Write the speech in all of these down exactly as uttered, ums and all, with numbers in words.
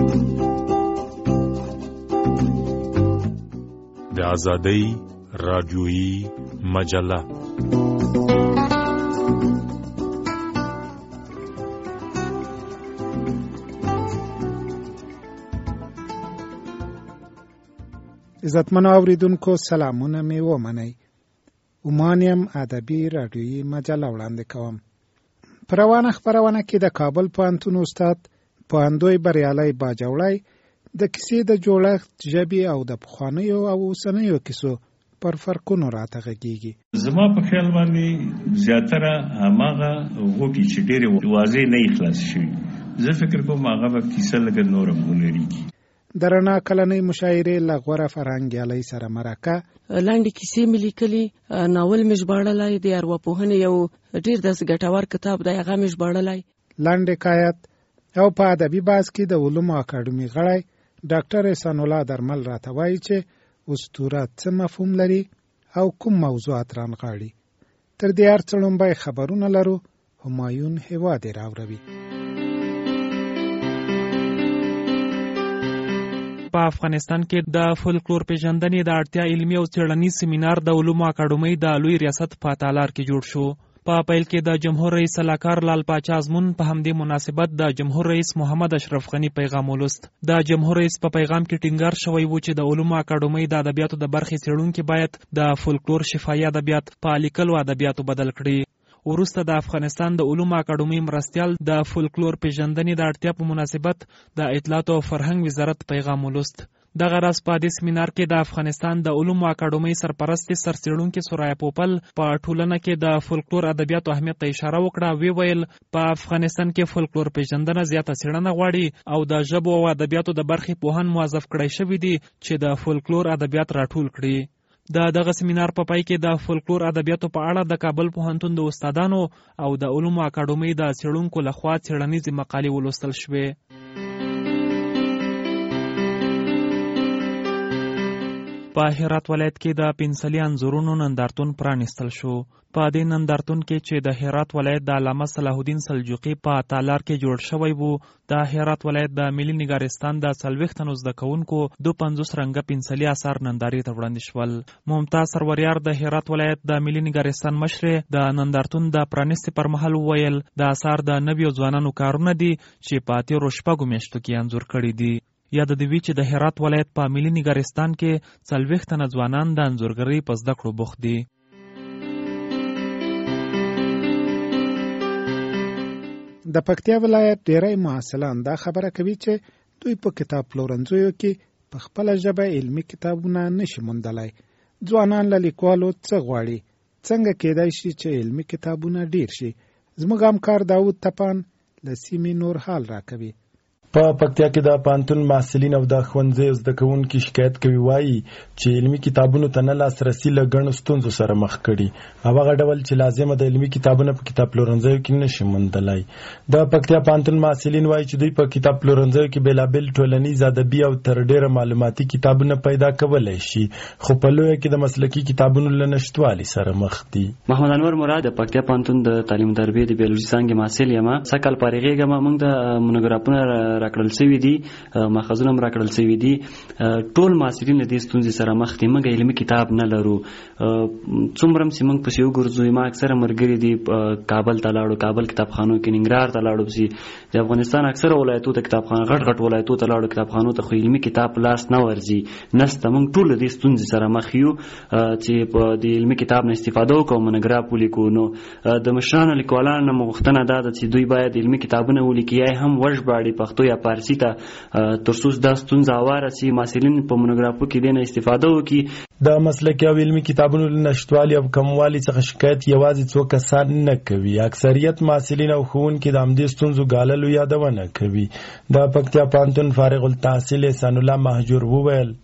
د آزادۍ راډیویي مجله. عزتمنو اوریدونکو سلامونه مې ومنئ. عمانیم ادبي راډیویي مجله وړاندې کوم. په روانه خپرونه کې د کابل پوهنتون استاد پوهندوی بریالی باجوړی د کیسې د جوړښت، ژبې او د پخوانیو او اوسنیو کیسو پر فرقونو راته غږیږي. زما په خیال باندې زیاتره هماغه غوټې چې ډېرې واضح نه خلاص شوي، زه فکر کوم هغه به کیسه لږ نورم ولري. د رڼا کلنۍ مشاعرې له غوره فرهنګیالۍ سره مرکه، لنډې کیسې مې لیکلي، ناول مې ژباړلی، د ارواپوهنې یو ډېر داسې ګټور کتاب دی، هغه مې ژباړلی. لنډ حکایت او په ادبي بحث کې د علومو اکاډمي غړی ډاکټر احسان الله درمل راته وایي چې اسطوره څه مفهوم لري او کوم موضوعات رانغاړي. تر دې هر څه لومړی خبرونه لرو. همایون هیواد یې راوروي. په افغانستان کې د فولکلور پیژندنې د اړتیا علمي او څېړنیز سیمینار د علومو اکاډمۍ د لوی ریاست په تالار کې جوړ شو. په پیل کې د جمهور رئیس سلاکار لال پاچا ازمون په همدې مناسبت د جمهور رئیس محمد اشرف غنی پیغام ولوست. د جمهور رئیس په پیغام کې ټینګار شوی و چې د علومو اکاډمۍ د ادبیاتو د برخې څېړونکي باید د فولکلور شفاهي ادبیات په لیکلو ادبیاتو بدل کړي. وروسته د افغانستان د علومو اکاډمۍ مرستیال د فولکلور پیژندنې د اړتیا په مناسبت د اطلاعات او فرهنګ وزارت پیغام ولوست. دغه راز په دې سیمینار کې د افغانستان د علومو اکاډمۍ سرپرست سرڅېړونکي سوریا پوپل په ټولنه کې د فولکلور ادبیاتو اهمیت ته اشاره وکړه. وی ویل په افغانستان کې فولکلور پیژندنه زیاته څېړنه غواړي او د ژبو او ادبیاتو د برخې پوهان موظف کړی شوي دي چې د فولکلور ادبیات راټول کړي. د دغه سیمینار په پای کې د فولکلور ادبیاتو په اړه د کابل پوهنتون د استادانو او د علومو اکاډمۍ د څېړونکو لخوا څېړنیزې مقالې ولوستل شوې. په هرات ولایت کې د پنسلي انځورونو نندارتون پرانیستل شو. په دې نندارتون کې چې د هرات ولایت د علامه صلاح الدین سلجوقي په تالار کې جوړ شوی وو، د هرات ولایت د ملي نګارستان د څلوېښت تنو زده کوونکو دو پنځوس رنګه پنسلي اثار نندارې ته وړاندې شول. ممتاز سروریار د هرات ولایت د ملي نګارستان مشرې د نندارتون د پرانیستې پر مهال وویل د اثار د نویو ځوانانو کارونه دي چې په تېرو شپږو میاشتو کې انځور کړي دي. یاد د وی چې د هرات ولایت په ملي نګارستان کې څلوېښت تنه ځوانان د انځورګرۍ په زده کړو بوخت دي. د پکتیا ولایت ډیری محصلان دا خبره کوي چې دوی په کتاب پلورنځیو کې په خپله ژبه علمي کتابونه نشي موندلی. ځوانان له لیکوالو څه غواړي؟ څنګه کېدای شي چې علمي کتابونه ډیر شي؟ زموږ همکار داود تپان له سیمې نور حال راکوي. په پکتیا کې د پوهنتون محصلین او د ښوونځیو زده کوونکي شکایت کوي، وایي چې علمي کتابونو ته نه لاسرسي له ګڼو ستونزو سره مخ کړي او هغه ډول چې لازمه د علمي کتابونه په کتاب پلورنځیو کې نشي موندلی. د پکتیا پوهنتون محصلین وایي چې دوی په کتاب پلورنځیو کې بېلابېل ټولنیز، ادبي او تر ډېره معلوماتي کتابونه پیدا کولی شي، خو په لویه کې د مسلکي کتابونو له نشتوالي سره مخ دي. محمد انور مراد د پکتیا پوهنتون د تعلیم تربیې د بیولوژي څانګې محصل یم. سږ کال فارغېږم. موږ د مونوګرافونه راکړل شوي دي، ماخذونه هم راکړل شوي دي. ټول محصلین له دې ستونزې سره مخ دي. موږ علمي کتاب نه لرو. څومره هم چې موږ پسې وګرځو، ما اکثره ملګري دي کابل ته لاړو، کابل کتابخانو کې، ننګرهار ته لاړو، پسې د افغانستان اکثره ولایتو ته کتابخانه، غټ غټ ولایتو ته لاړو کتابخانو ته، خو علمي کتاب لاس نه ورځي، نسته. موږ ټول له دې ستونزې سره مخ یو چې په دې علمي کتاب نه استفاده وکړو، مونوګراف ولیکو. نو د مشرانو لیکوالانو نه غوښتنه دا ده چې دوی باید علمي کتابونه ولیکي، یا هم وژباړي پښتو یا فارسي ته، ترڅو دا ستونزه هواره شي، محصلین په مونوګرافو کې دې نه استفاده وکړي. د مسلکي او علمي کتابونو له نشتوالي او کموالي څخه شکایت یوازې څو کسان نه کوي، اکثریت محصلین او ښوونکي د همدې ستونزو ګاللو یادونه کوي. د پکتیا پوهنتون فارغ التحصیل احسان الله مهجور وویل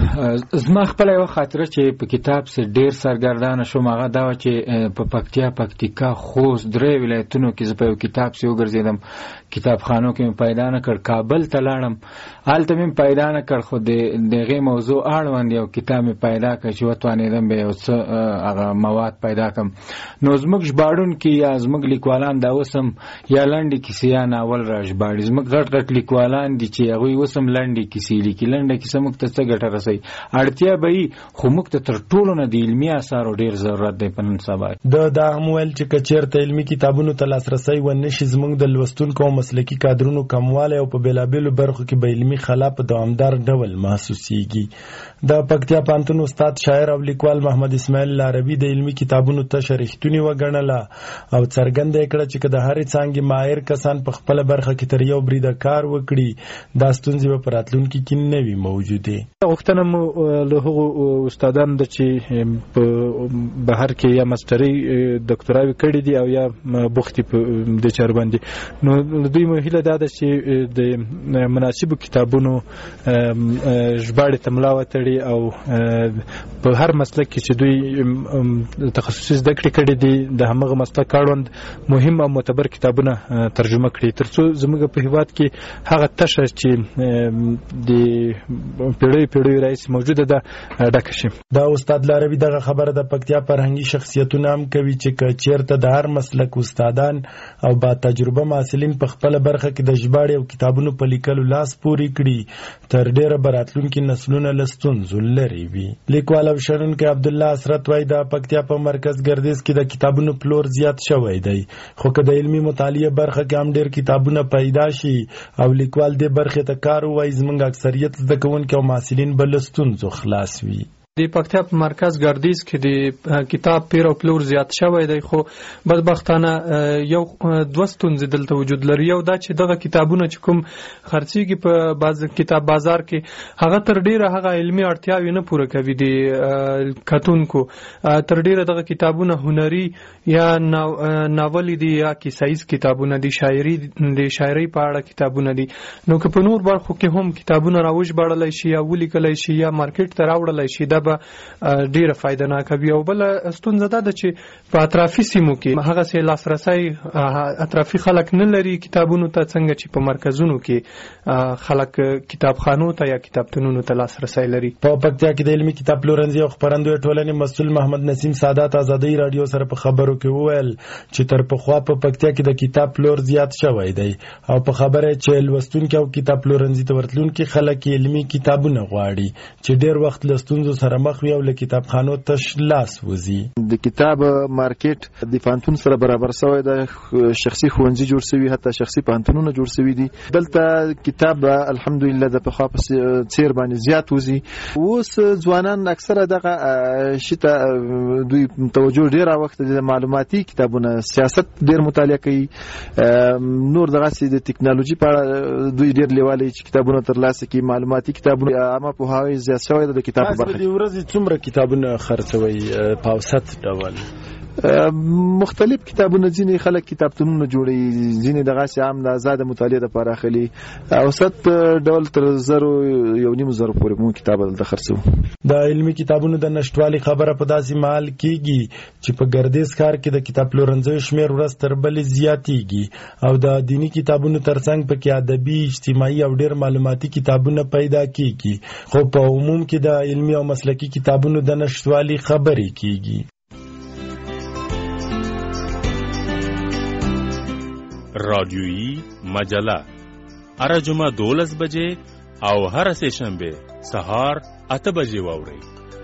زما خپل یو خاطره چې په کتاب سره ډیر سرګردانه شوم هغه دا چې په پکتیا پکتیکا خوست درې ولایتونو کې زه په یو کتاب سره وګرځیدم کتابخانو کې مې پیدا نه کړ کابل ته لاړم هلته مې پیدا نه کړ خو د دغه موضوع اړوند یو کتاب مې پیدا کړ چې وتوانېدم به یو څه هغه مواد پیدا کړم نو زموږ ژباړونکي یا زموږ لیکوالان دا اوسم یا لنډې کیسې یا ناول را ژباړي زموږ غټ غټ لیکوالان دي چې هغوی اوسم لنډې کیسې لیکي لنډه کیسه موږ ته څه ګټه رسوي اړتیا به وي خو موږ ته تر ټولو نه د علمي اثارو ډېر ضرورت دی په نن سبا د دا هم ویل چې که چېرته علمي کتابونو ته لاسرسی ونه شي زموږ د لوستونکو او مسلکي کادرونو کموالی او په بېلابېلو برخو کې به علمي خلا په دوامدار ډول محسوسیږي د پکتیا پوهنتون استاد شاعر او لیکوال محمد اسماعیل لاروي د علمي کتابونو تشه رښتونې وګڼله او څرګنده یې کړه چې که د هرې څانګې ماهر کسان په خپله برخه کې تر یو بریده کار وکړي دا ستونزې به په راتلونکي کې نه وي موجودې. غوښتنه مو له هغو استادانو ده چې په بهر کې یا ماسټري ډاکټراوي کړي دي او یا بوختي په دې چارو باندې نو دوی مو هیله دا ده چې د مناسبو کتابونو ژباړې ته ملا وتړي او په هر مسلک کې چې دوی تخصصي زده کړې کړي دي د همغه مسلک اړوند مهم او معتبر کتابونه ترجمه کړي تر څو زموږ په هیواد کې هغه تشه چې د پیړیو پیړیو راهیسې موجوده ده ډکه شي. دا استاد لاروي دغه خبره د پکتیا فرهنګي شخصیتونه هم کوي چې که چېرته د هر مسلک استادان او با تجربه محصلین په خپله برخه کې د ژباړې او کتابونو په لیکلو لاس پورې کړي تر ډېره به راتلونکي نسلونه له ستونزو لرې وي. لیکوال او شنونکی عبدالله حسرت وایي د پکتیا په مرکز ګردیز کې د کتابونو پلور زیات شوی دی خو که د علمي مطالعې برخه کې هم ډېر کتابونه پیدا شي او لیکوال دې برخې ته کار ووایي زموږ اکثریت زده کوونکي او محصلین به له ستونزو خلاص وي. د پکتیا په مرکز ګردیز کې د کتاب پیر او پلور زیات شوی دی خو بدبختانه یو دوه ستونزې دلته وجود لري. یو دا چې دغه کتابونه چې کوم خرڅېږي په باز کتاب بازار کې هغه تر ډیره هغه علمي اړتیاوې نه پوره کوي د کتونکو. تر ډیره دغه کتابونه هنري یا ناولي دي یا کیسایز کتابونه دي شاعري د شاعرۍ په اړه کتابونه دي نو که په نور برخو کې هم کتابونه راوژباړلی شي یا ولیکلی شي یا مارکیټ ته راوړلی شي دا به ډیره فایده ناکه وي. او بله ستونزه دا ده چې په اطرافي سیمو کې هغسې لاسرسی اطرافي خلک نه لري کتابونو ته څنګه چې په مرکزونو کې خلک کتابخانو ته یا کتابتونونو ته لاسرسی لري. په پکتیا کې د علمي کتاب پلورنځي او خپرندوی ټولنې مسؤل محمد نسیم سادات ازادۍ راډیو سره په خبرو کې وویل چې تر پخوا په پکتیا کې د کتاب پلور زیات شوی دی او په خبره چې لوستونکي او کتاب پلورنځي ته ورتلونکي خلک علمي کتابونه غواړي چې ډېر وخت له ستونزو سره مخ وي او له کتابخانو تش لاس وځي. د کتاب مارکیټ د پوهنتون سره برابر شوی د شخصي ښوونځي جوړ شوي حتی شخصي پوهنتونونه جوړ شوي دي. دلته کتاب الحمدلله د پخوا په څیر باندې زیات وځي. اوس ځوانان اکثره دغه شي ته دوی توجه ډېره وخت د معلوماتي کتابونه سیاست ډېر مطالعه کوي نور دغسې د ټکنالوژي په اړه دوی ډېر لیوالی چې کتابونه ترلاسه کړي معلوماتي کتابونه عامه پوهاوی زیات شوی د کتاب په برخه. د ورځې څومره کتابونه خرڅوي په اوسط ډول؟ مختلف کتابونه ځینې خلک کتابتونونه جوړوي ځینې دغسې عام د ازاده مطالعې دپاره اخلي اوسط ډول تر زرو یو نیم زرو پورې مونږ کتاب دلته خرڅوو. د علمي کتابونو د نشتوالي خبره په داسې مهال کېږي چې په ګردیز ښار کې د کتاب پلورنځیو شمېر ورځ تر بلې زیاتېږي او د دیني کتابونو ترڅنګ پکې ادبي اجتماعي او ډېر معلوماتي کتابونه پیدا کېږي خو په عموم کې د علمي او مسلکي کتابونو د نشتوالي خبرې کېږي. رادیویی مجله هر جمعه دولس بجې او هر سه شنبه سهار اته بجې واورئ.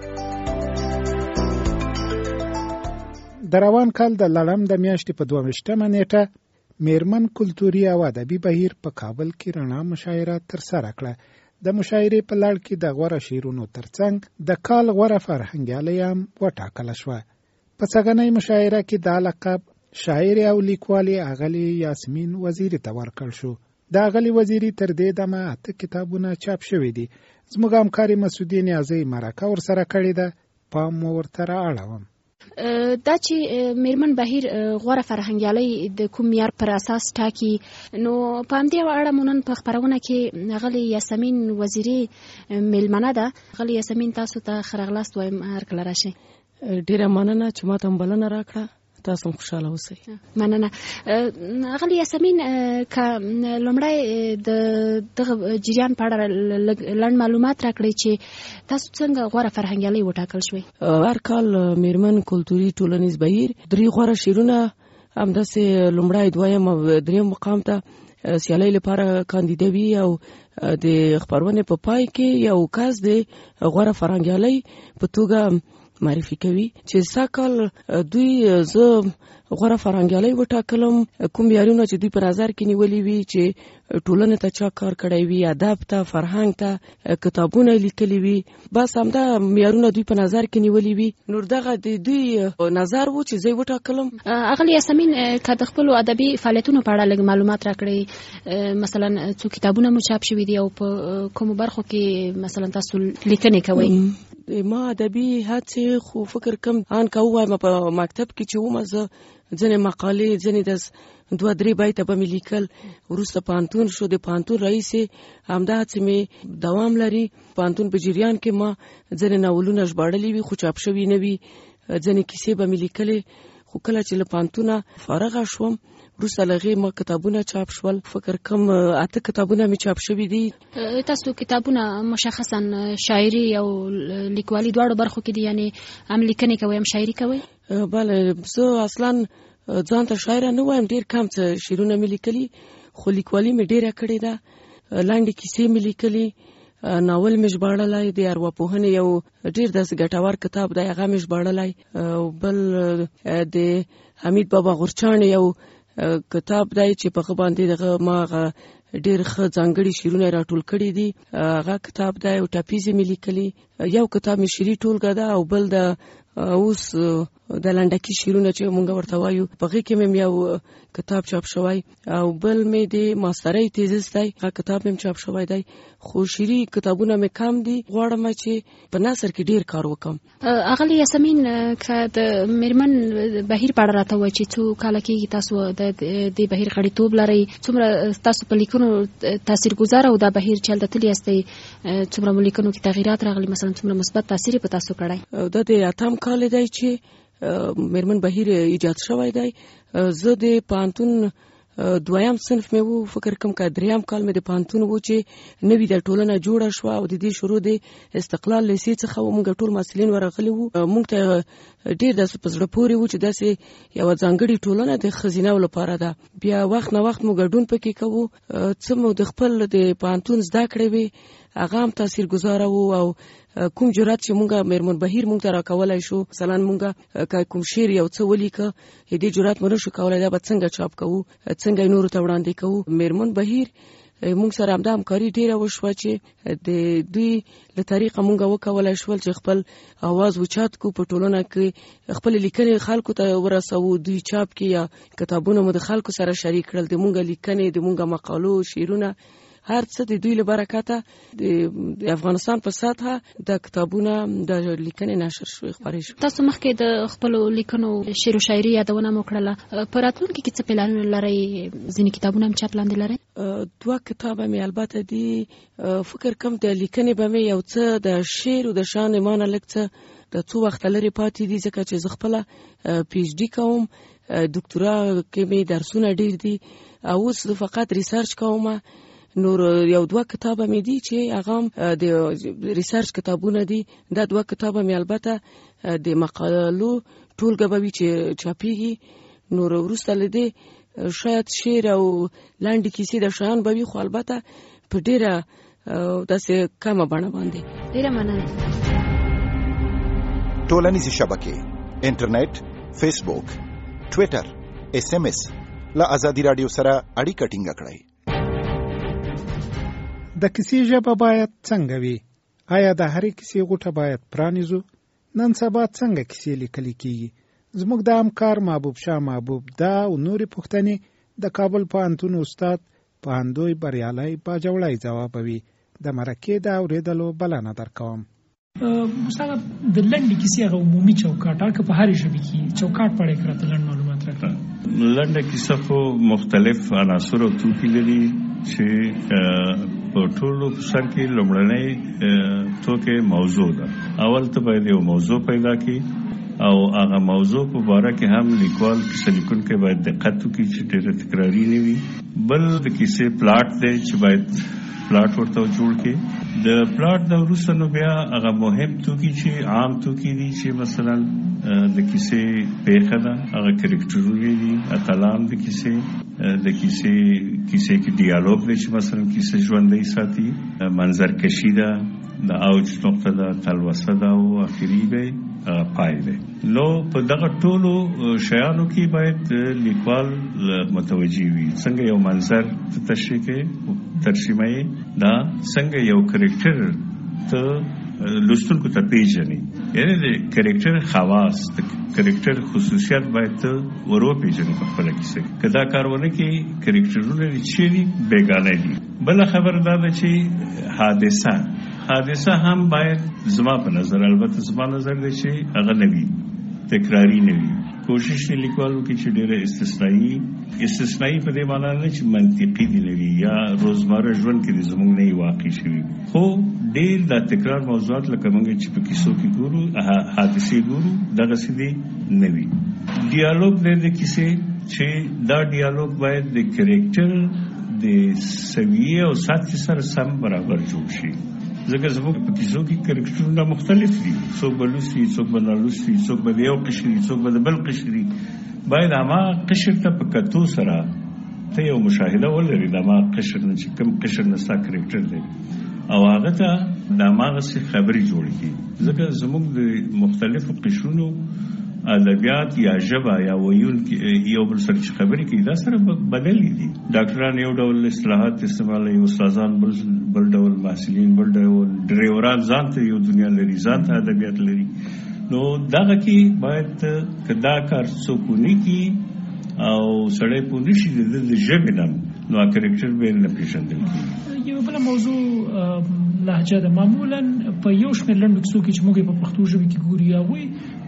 د روان کال د لړم د میاشتې په دوه ویشتمه نیټه میرمن کلتوري او ادبي بهیر په کابل کې رڼا مشاعره ترسره کړه. د مشاعرې په لړ کې د غوره شعرونو ترڅنګ د کال غوره فرهنګیالۍ هم وټاکله شوه. په څنګنۍ مشاعره کې دا لقب شاعر او لیکوالي اغلی یاسمین وزیری ته ورکړل شو. د اغلی وزیری تر دې دمه اته کتابونه چاپ شوي دي. زموږ همکاري مسعودي نیازی مرکه ورسره کړې ده. پام مو ورته رااړوم. دا چې میرمن بهیر غوره فرهنګیالي د کوم معیار پر اساس ټاکي، نو په همدې اړه مونږ نن په خبرونه کې غلې یاسمین وزیري میلمنه ده. غلې یاسمین تاسو ته ښه راغلاست وایم، هرکله راشئ. ډیره مننه چې ما ته بلنه راکړه، تاسو هم خوشاله اوسئ. مننه. غلې یاسمین، که لومړی د دغه جریان په اړه لنډ معلومات راکړئ چې تاسو څنګه غوره فرهنګیالي وټاکل شوئ؟ هر کال میرمن کلتوري ټولنیز بهیر درې غوره شعرونه همداسې لومړی، دویم او دریم مقام ته سیالۍ لپاره کاندیدوي او د خپرونې په پای کې یو کس د غوره فرهنګیالۍ په توګه معرفي کوي چې ساکال دوی زه غوره فرهنګیالي وټاکلم. کوم معیارونه چې دوی په نظر کې نیولي وي چې ټولنې ته چا کار کړی وي، ادب ته، فرهنګ ته، کتابونه لیکلي وي، بس همدا معیارونه دوی په نظر کې نیولي وي. نور دغه د دوی نظر و چې زه وټاکلم. اغلی یاسمین، که د خپلو ادبي فعالیتونو په اړه لږ معلومات راکړئ، مثلا څو کتابونه مو چاپ شوي دي او په کومو برخو کې مثلا تاسو لیکنې کوئ؟ ما ادبي هڅې خو فکر کوم ان که ووایم په مکتب کې چې وم، زه ځینې مقالې، ځینې د دوه درې بیته به مې لیکل. وروسته پوهنتون شو، د پوهنتون رئیس همدا هڅې مې دوام لري. پوهنتون په جریان کې ما ځینې ناولونه ژباړلي وي خو چاپ شوي نه وي، ځینې کیسې به مې لیکلې. خو کله چې له پوهنتونه فارغه شوم، وروسته له هغې ما کتابونه چاپ شول. فکر کوم اته کتابونه مې چاپ شوي دي. تاسو کتابونه مشخصا شاعري او لیکوالي دواړو برخو کې دي، یعنی هم لیکنې کوئ هم شاعري کوئ؟ بله، زه اصلا ځان ته شاعره نه وایم، ډېر کم څه شعرونه مې لیکلي، خو لیکوالي مې ډېره کړې ده. لنډې کیسې مې لیکلي، ناول مې ژباړلی، د ارواپوهنې یو ډېر داسې ګټور کتاب دی، هغه مې ژباړلی. بل د حمید بابا غورچاڼ یو کتاب دی چې په هغه باندې دغه ما هغه ډېر ښه ځانګړي شعرونه راټول کړي دي، هغه کتاب دی. او ټپیزې مې لیکلي. یو کتاب مې شعري ټولګه ده او بل د اوس د لنډکي شعرونه چې مونږ ورته وایو، په هغې کې مې یو کتاب چاپ شوی. او بل مې د ماسترۍ تیزس دی، هغه کتاب مې چاپ شوی دی. خو شعري کتابونه مې کم دي، غواړم چې په نثر کې ډېر کار وکړم. اغلی یاسمین، که د میرمن بهیر په اړه راته ووایئ چې څو کاله کېږي تاسو د دې بهیر غړیتوب لرئ، څومره تاسو په لیکنو تاثیرګذاره او دا بهیر چې هلته تللي یاستئ، څومره مو لیکنو کې تغیرات راغلي، مثلا څومره مثبت تاثیر یې په تاسو کړی؟ دا د اتم کال دی چې میرمن بهیر ایجاد شوی دی. زه د پوهنتون دویم صنف مې وو، فکر کوم که دریم کال مې د پوهنتون وو چې نوې د ټولنه جوړه شوه او د دې شروع د استقلال لیسې څخه و. موږ ټول محصلین ورغلي وو. موږ ته ډېر داسې په زړه پورې وو چې داسې یوه ځانګړې ټولنه د ښځینهو لپاره ده. بیا وخت نه وخت مو ګډون پکې کوو. څه مو د خپل د پوهنتون زده کړې وې، هغه هم تاثیرګذاره وو. او کوم جرأت چې مونږه میرمن بهیر مونږ ته راکولی شو، مثلا مونږه که کوم شعر یو څه ولیکه، دې جرأت مو نشو کولی، دا به څنګه چاپ کوو، څنګه یې نورو ته وړاندې کوو. میرمن بهیر مونږ سره همدا همکاري ډېره وشوه چې د دوی له طریقه مونږه وکولی شول چې خپل اواز اوچت کړو، په ټولنه کې خپلې لیکنې خلکو ته ورسوو. دوی چاپ کې یا کتابونه مو د خلکو سره شریک کړل، د مونږه لیکنې، د مونږه مقالو، شعرونه، هر څه د دوی له برکته د افغانستان په سطحه د کتابونه د لیکنې نشر شوې، خپرې شوې. تاسو مخکې د خپلو لیکنو شعر و شاعري یادونه مو کړله، په راتلونکي کې څه پلانونه لرئ؟ ځینې کتابونه هم چاپ لاندې لرئ؟ دوه کتابه مې البته دي. فکر کوم د لیکنې به مې یو څه د شعر او د شعر ما نه لږ څه د څو وخته لرې پاتې دي، ځکه چې زه خپله پی ایچ ډي کوم، ډاکټورا کې مې درسونه ډېر دي او اوس زه فقط ریسرچ کوم. نور یو دوه کتابه مې دي چې هغه د ریسرچ کتابونه دي. دا دوه کتابه مې البته د مقالو ټولګه به وي چې چاپېږي. نور وروسته له دې شاید شعر او لنډې کیسې د شیان به وي، خو البته په ډېره داسې کمه بڼه باندې. ډېره مننه. ټولنیزې شبکې، انټرنیټ، فیسبوک، ټویټر، ایس ایم ایس له ازادي راډیو سره اړیکه ټینګه کړئ. د کیسې ژبه باید څنګه وي؟ آیا د هرې کیسې غوټه باید پرانیزو؟ نن سبا څنګه کیسې لیکل کیږي؟ زموږ د همکار محبوب شاه محبوب دا او نورې پوښتنې د کابل پوهنتون استاد پوهندوی بریالی باجوړی ځوابوي. د مرکې د اورېدلو بلنه درکوم. استاد د لنډې کیسې هغه عمومي چوکاټ هغه په هرې ژبې کې چوکاټ پړې کړه لنډ معلومات راکړه. لنډه کیسه خو مختلف عناصر او توکي لري چې په ټولو سر کې لومړنۍ توکي موضوع ده. اول ته باید یو موضوع پیدا کړي او هغه موضوع په باره کې هم لیکوال کیسه لیکونکی باید دقت وکړي چې ډېره تکراري نه وي. بل د کیسې پلاټ دی چې باید پلاټ ورته جوړ کړي. د پلاټ د وروسته نو بیا هغه مهم توکي چې عام توکي دي چې مثلا د کیسې پیښه ده هغه کرکټرونه دي، اتلان د کیسې د کیسې کیسې کې ډیالوګ دی چې مثلا کیسه ژوندۍ ساتي، منظر کشي ده، د اوج نقطه ده، تلوسه ده او اخري به پای دی. نو په دغه ټولو شیانو کې باید لیکوال متوجي وي څنګه یو منظر تشریح کوي، ترجمه یې دا څنګه یو کرکټر ته لوستونکو ته پیژني، یعنی د کرکټر خواص د کرکټر خصوصیات باید ته ورو پیژني په خپل کیسه کې. کدا کارونه کې کرکټرونه چې دي بیگانه دي. بل خبر دا ده چې حادثه حادثه هم باید زما په نظر، البته زما نظر دی چې هغه نه وي، تکراری نه وي. کوشش دی لیکوالو کې چې ډېره استثنایی استثنایی په دې معنی نه چې منطقي دي نه وي یا روزمره ژوند کې زموږ نه واقع شوي، خو ډېر د تکرار موضوعات لکه موږ چې په کیسو کې ګورو، حادثې ګورو، دغسې دي نه وي. ډیالوګ دی د کیسې چې دا ډیالوګ باید د کرکټر د سویې او سطحې سره سم برابر جوړ شي. ځکه زموږ په کیسو کې کرکټرونه مختلف دي، څوک به لوستي، څوک به نالوستي، څوک به د یو قشري، څوک به د بل قشري. باید هما قشر ته په کتو سره ته یو مشاهده ولري د هما قشر نه چې کوم قشر نه ستا کرکټر دی او هغه ته د هماغسې خبرې جوړې کړي. ځکه زموږ د مختلفو قشرونو ادبیات یا ژبه یا ویونکي یو بل سره چې خبرې کوي دا سره بدلې دي. ډاکټران یو ډول اصطلاحات استعمالوي، استادان بل بل ډول، محصلین بل ډول، ډریوران ځان ته یو دنیا لري، ځان ته ادبیات لري. نو دغه کې باید که دا کار څوک ونه کړي او سړی پوه نه شي د د ژبې نه، نو کرکټر به نه پېژندل کېږي. یو بله موضوع لهجه ده. معمولا په یو شمېر لنډو کیسو کې چې موږ په پښتو ژبې کې ګورو هغوی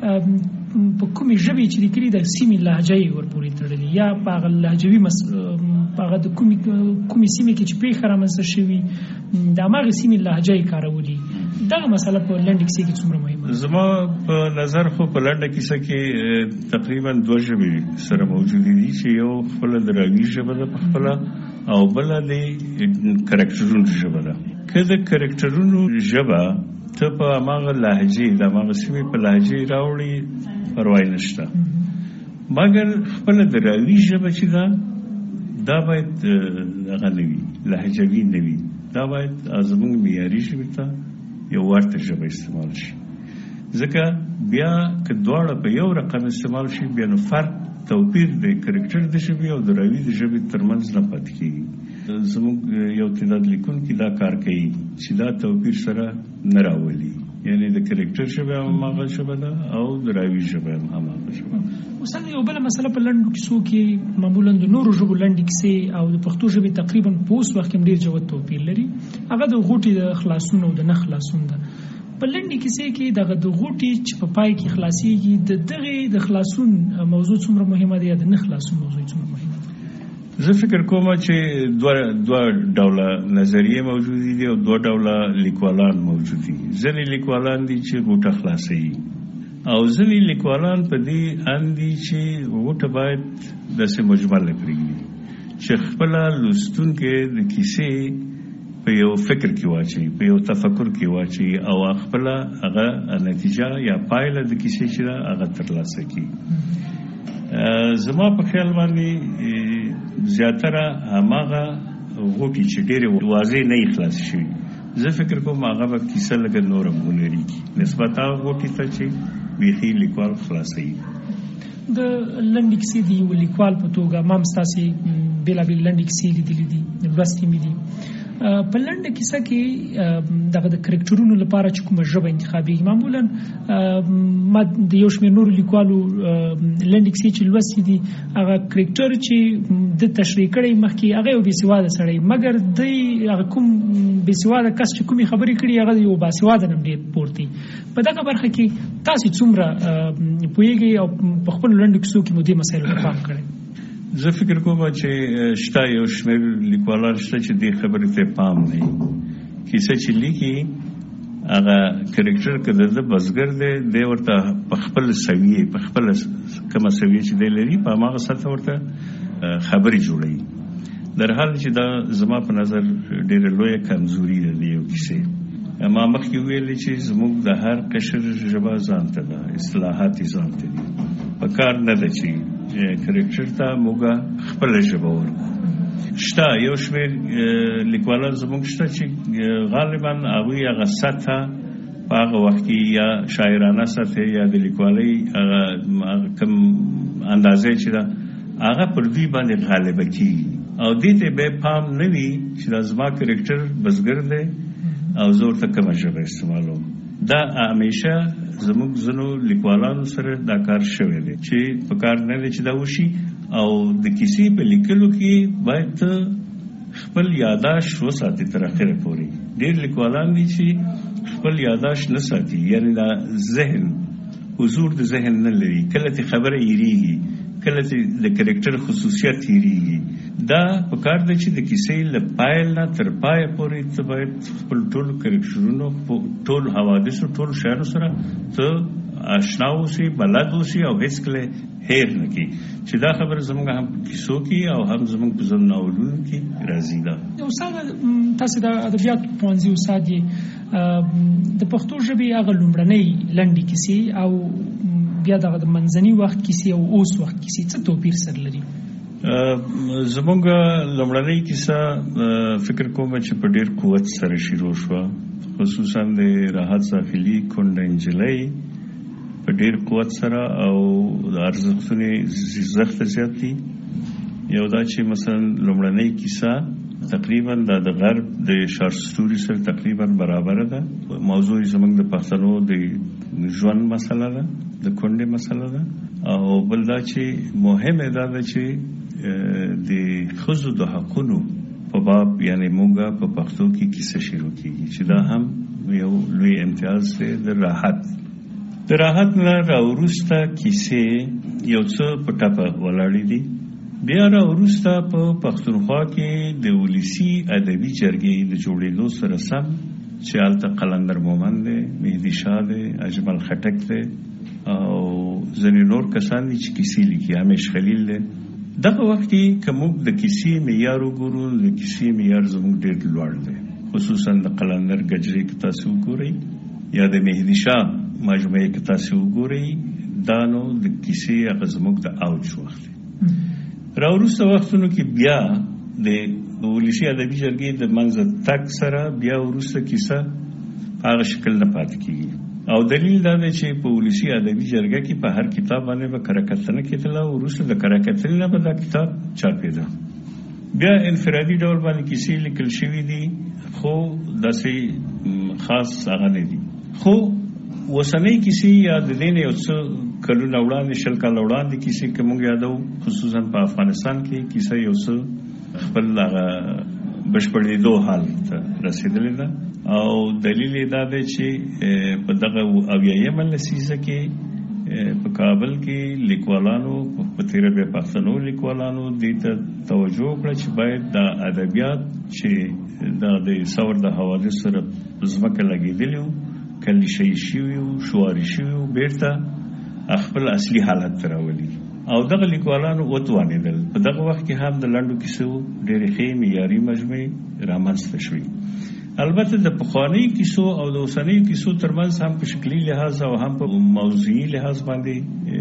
په کومې ژبې چې لیکلي د سیمې لهجه یې ورپورې تړلي یا په هغه لهجوي مس په هغه د کومې کومې سیمې کې چې پیښه رامنځته شوي د هماغې سیمې لهجه یې کارولي. دغه مسله په لنډه کیسه کې څومره مهمه ده؟ زما په نظر خو په لنډه کیسه کې تقریبا دوه ژبې سره موجودې دي چې یو خپله د راوي ژبه ده په خپله او بله د کرکټرونو ژبه ده. که د کرکټرونو ژبه ته په هماغه لهجې د هماغه سیمې په لهجې راوړي پروايي نشته، مګر خپله د راوي ژبه چې ده دا باید هغه نه وي، لهجوي نه وي. دا باید زموږ معیاري ژبې ته یو ورته ژبه استعمال شي. ځکه بیا که دواړه په یو رقم استعمال شي بیا نو فرق توپیر د کرکټر د ژبې او د راوي د ژبې ترمنځ نه پاتې کېږي. زموږ یو تعداد لیکونکي دا کار کوي چې دا توپیر سره نه راولي، یعنی د کرکټر ژبه هم هماغه ژبه ده او د راوي ژبه هم هماغه ژبه. استاد یو بله مسله په لنډو کیسو کې معمولا د نورو ژبو لنډې کیسې او د پښتو ژبې تقریبا په اوس وخت کې ډېر جوت توپیر لري. هغه د غوټې د خلاصون او د نه خلاصون ده. په لنډې کیسې کې دغه د غوټې چې په پای کې خلاصيږي د دغه د خلاصون موضوع څومره مهمه ده یا د نه خلاصون موضوع څومره مهمه ده؟ زه فکر کوم چې دوه دوه ډوله نظریه موجودې دي او دوه ډوله لیکوالان موجود دي. ځینې لیکوالان دي چې غوټه خلاصوي او ځینې لیکوالان په دې اند دي چې غوټه باید داسې مجمله پرېږدي چې خپله لوستونکی د کیسې په یو فکر کې واچي، په یو تفکر کې واچي او خپله هغه نتیجه یا پایله د کیسې چې ده هغه ترلاسه کړي. زما په خیال باندې زیاتره هماغه غوټې چې ډېرې واضح نه یې خلاص شوي، زه فکر کوم هغه به کیسه لږه نوره ولري نسبت هغه غوټې ته چې بیخي لیکوال خلاصوي. د لنډې کیسې د یو لیکوال په توګه ما هم ستاسې بېلابېل لنډې کیسې لیدلې دي، لوستې مې دي. په لنډه کیسه کې دغه د کرکټرونو لپاره چې کومه ژبه انتخابي معمولا ما د یو شمېر نورو لیکوالو لنډې کیسې چې لوستې دي هغه کرکټر چې د تشریح کړی مخکې هغه یو بېسواده سړی مګر دی هغه کوم بېسواده کس چې کومې خبرې کړي هغه یو باسواده نه ډېر پورته په دغه برخه کې تاسو څومره پوهیږئ او په خپل لنډو کیسو کې مو دې مسایلو ته پام کړی؟ زه فکر کوم چې شته یو شمېر لیکوالان شته چې دې خبرې ته پام نه کوي. کیسه چې لیکي هغه کرکټر که د بزګر دی دی ورته په خپل سویې په خپل کومه سویې چې دی لري په هماغه سطح ورته خبرې جوړوي. در حال چې دا زما په نظر ډېره لویه کمزوري ده د یو کیسې. ما مخکې ویلې چې زموږ د هر قشر ژبه ځان ته ده، اصطلاحات یې ځان ته دي. په کار نه ده چې کرکټر ته موږ خپل ژبه ورکړو. شته یو شمېر لیکوالان زموږ شته چې غالبا هغوی هغه سطحه په هغه وخت کې یا شاعرانه سطح یا د لیکوالۍ هغه کوم اندازې چې ده هغه پر دوی باندې غالبه کېږي او دې ته به پام نه وي چې دا زما کرکټر بزګر دی او زه ورته کومه ژبه استعمالوم. دا همیشه زموږ ځینو لیکوالانو سره دا کار شوی دی چې په کار نه دی چې دا وشي. او د کیسې په لیکلو کې باید خپل یاداشت وساتي تر اخره پورې. ډېر لیکوالان دي چې خپل یاداشت نه ساتي، یعنی دا ذهن حضور د ذهن نه لري. کله چې خبره یریږي، کله چې د کرکټر خصوصیت یریږي. دا په کار دی چې د کیسې له پایل نه تر پایه پورې ته باید خپل ټول کرکټرونو ټول حوادثو ټول شیانو سره ته آشنا اوسې، بلد اوسې او هیڅکله هیر نه کړي چې دا خبره زموږ هم په کیسو کې او هم زموږ په ځینو ناولونو کې راځي. ده استاد تاسو د ادبیاتو پوهنځي استاد یې، د پښتو ژبې هغه لومړنۍ لنډې کیسې او بیا دغه د منځني وخت کیسې او اوس وخت کیسې څه توپیر سره لري؟ زموږ لومړنۍ کیسه فکر کوم چې په ډېر قوت سره شروع شوه، خصوصا د راحت ساحلي کونډه نجلۍ په ډېر قوت سره او د ارزښتونو زښت زیات دي. یو دا چې مثلا لومړنۍ کیسه تقریبا د غرب د شارستوري سره تقریبا برابر ده. موضوع زموږ د پښتنو د ژوند مسله ده، د کونډې مسله ده. او بل دا چې مهمه ده چې د ښځو د حقونو په باب یعنی موږ په پښتو کې کیسه شروع کیږي چې دا هم یو لوی امتیاز دی د راحت. د راحت نه راوروسته کیسې یو څه په ټپه ولاړې دي. بیا راوروسته په پښتونخوا کې د ولسي ادبي جرګې د جوړېدو سره سم چې هلته قلندر مومن دی، مهدي شاه دی، اجمل خټک دی او ځینې نور کسان دي چې کیسې لیکي، همیش خلیل دی. دغه وخت کې که موږ د کیسې معیار وګورو، د کیسې معیار زموږ ډېر لوړ دی. خصوصا د قلندر گجرې که تاسو وګورئ یا د مهدي شاه مجموعه کې تاسو وګورئ، دا نو د کیسې هغه زموږ د اوج وخت دی. راوروسته وختونو کې بیا د ولسي ادبي جرګې د منځه تګ سره بیا وروسته کیسه هغه شکل نه پاتې کېږي. او دلیل دا دی چې په ولسي ادبي جرګه کې په هر کتاب باندې به کره کتنه کېدله او وروسته د کره کتنې نه به دا کتاب چاپېده. بیا انفرادي ډول باندې کیسې لیکل شوي دي خو داسې خاص هغه نه دي. خو اوسنۍ کیسې یا د دې نه یو څه کلونه وړاندې شل کاله وړاندې کیسې که موږ یادو، خصوصا په افغانستان کې کیسه یو څه خپل هغه بشپړېدو حال ته رسېدلې ده. او دلیل یې دا دی چې په دغه اویایمه لسیزه کې په کابل کې لیکوالانو په تیره بیا پښتنو لیکوالانو دې ته توجه وکړه چې باید دا ادبیات چې دا د ثور د حوادث سره ځمکه لګېدلي وو، کلیشې شوي وو، شواري شوي وو، بیرته خپل اصلي حالت ته راولي. او دغه لیکوالانو وتوانېدل. په دغه وخت کې هم د لنډو کیسو ډېرې ښې معیاري مجموعې رامنځته شوې. البته د پخوانۍ کیسو او د اوسنیو کیسو ترمنځ هم په شکلي لحاظ او هم په موضوعي لحاظ باندې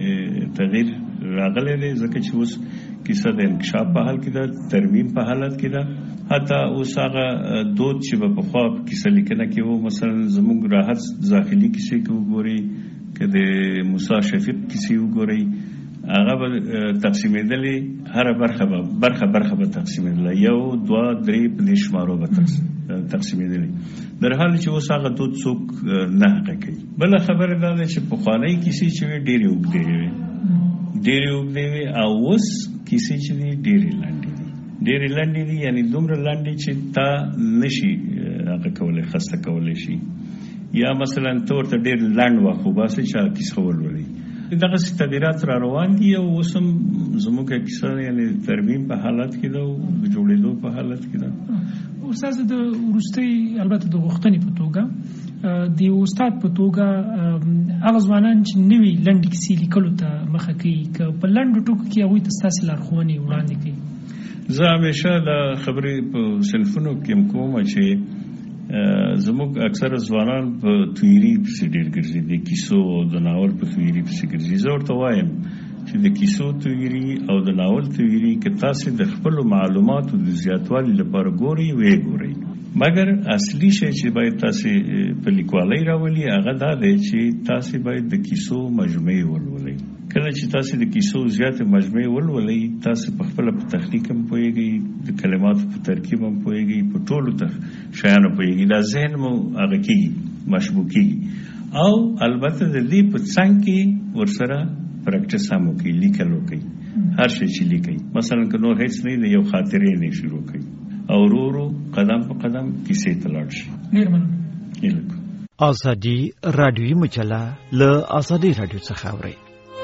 تغییر راغلی دی، ځکه چې اوس کیسه د انکشاف په حال کې ده، ترمیم په حالت کې ده. حتی اوس هغه دود چې به پخوا کیسه لیکنه کې وو، مثلا زموږ راحت داخلي کیسې کې وګورئ، که د موسی شفیق کیسې وګورئ، هغه به تقسیمېدلې، هر برخه به برخه برخه به تقسیمېدله، یو دوه درې په دې شمارو به تقسیمېدلې، در حال چې اوس هغه دود څوک نه حقه کوي. بله خبره دا ده چې پخوانۍ کیسې چې وې ډېرې اوږدې وې ډېرې اوږدې وې او اوس کیسې چې دي ډېرې لنډې دي ډېرې لنډې دي یعنې دومره لنډې چې تا نشي هغه کولی خسته کولی شي. یا مثلا ته ورته ډېر لنډ وخت وباسې چې هغه کیسه ولولئ. دغسې تغیرات را روان دي او اوس هم زموږ کیسه یعنې ترمیم په حالت کې ده او د جوړېدو په حالت کې ده. استاد د وروستۍ البته د غوښتنې په توګه د استاد په توګه هغه ځوانان چې نوي لنډې کیسې لیکلو ته مخه کوي که په لنډو ټکو کې هغوی ته ستاسې لارښوونې وړاندې کوي؟ زه همیشه د خبرې په صنفونو کې هم کوم چې زموږ اکثره ځوانان په تویري پسې ډېر ګرځي، د کیسو او د ناول په تویري پسې ګرځي. زه ورته وایم چې د کیسو تویري او د ناول تویري که تاسې د خپلو معلوماتو د زیاتوالي لپاره ګورئ ویې ګورئ، مګر اصلي شی چې باید تاسې په لیکوالۍ راولي هغه دا دی چې تاسې باید د کیسو مجموعې ولولئ. کله چې تاسې د کیسو زیاتې مجموعې ولولئ، تاسې په خپله په تخنیک هم پوهېږئ، د کلماتو په ترکیب هم پوهېږئ، په ټولو شیانو پوهېږئ، دا ذهن مو هغه کېږي مشبوع کېږي. او البته د دې په څنګ کې ورسره پریکټس هم وکړئ، لیکل وکړئ، هر شی چې لیکئ. مثلا که نور هیڅ نه دی یو خاطرې نه شروع کړئ او ورو ورو قدم په قدم کیسې ته لاړ شئ. ډېر مننه. ازادي رادیوي مجله له ازادي رادیو څخه اورئ.